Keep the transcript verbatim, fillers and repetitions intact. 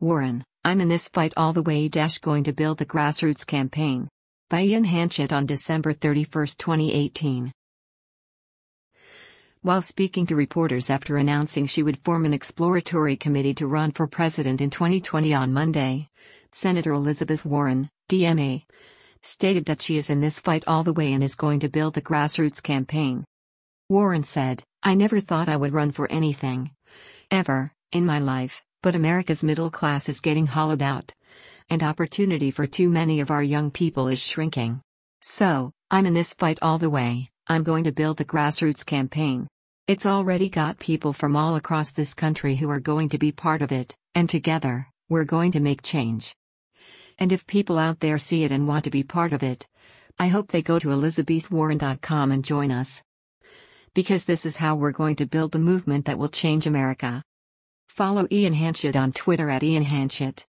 Warren, I'm in this fight all the way. Going to build the grassroots campaign. By Ian Hanchett on December thirty-first, twenty eighteen. While speaking to reporters after announcing she would form an exploratory committee to run for president in twenty twenty on Monday, Senator Elizabeth Warren, D M A, stated that she is in this fight all the way and is going to build the grassroots campaign. Warren said, "I never thought I would run for anything, ever, in my life, but America's middle class is getting hollowed out, and opportunity for too many of our young people is shrinking. So, I'm in this fight all the way. I'm going to build the grassroots campaign. It's already got people from all across this country who are going to be part of it, and together, we're going to make change. And if people out there see it and want to be part of it, I hope they go to elizabeth warren dot com and join us. Because this is how we're going to build the movement that will change America." Follow Ian Hanchett on Twitter at Ian Hanchett.